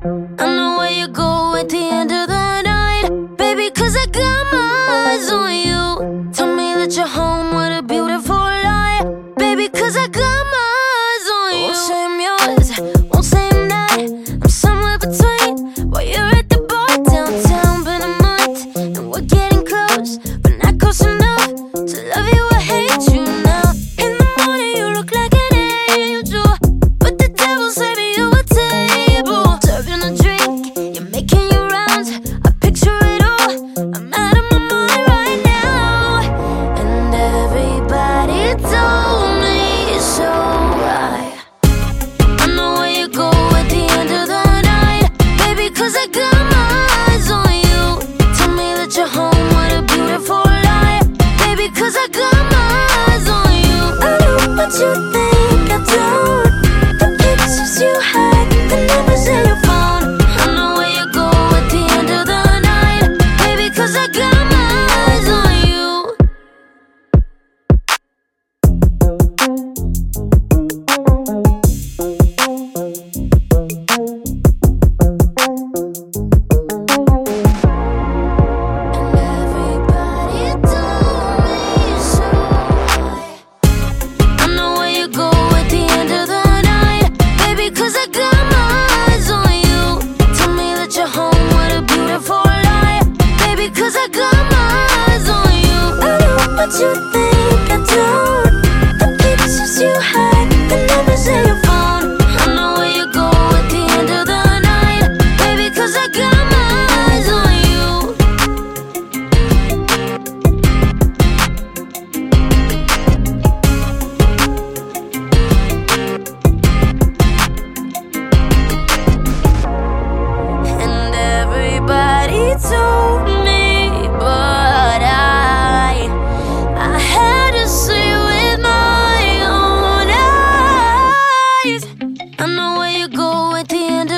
I know where you go at the end of the night, baby, 'cause I got my eyes on you. Tell me that you're home with a beautiful lie, baby, 'cause I got my eyes on you. Won't say I'm yours, won't say I'm not. I'm somewhere between. While you're at the bar downtown, been a month, and we're getting close, but not close enough to love you or hate you now. In the morning you look like an angel, but the devil saved me you a table. Serving a drink, you're making your rounds, I picture it all. I'm out of my mind right now, and everybody told me so. I know where you go at the end of the night, baby, 'cause I got my eyes on you. Tell me that you're home with a beautiful lie, baby, 'cause I got my eyes on you. I know what you think I don't, the pictures you hide, the numbers in your phone. I know where you go at the end of the night, baby, 'cause I got my eyes on you. Everybody told me so. I know where you go at the end of the night, baby, 'cause I got my eyes on you. Tell me that you're home with a beautiful lie, baby, 'cause I got my eyes on you. I know what you think I don't, the pictures you hide, the numbers in your phone. I know where you go at the end of the night, baby, 'cause I got my eyes on you. And everybody told me, but I had to see with my own eyes. I know where you go at the end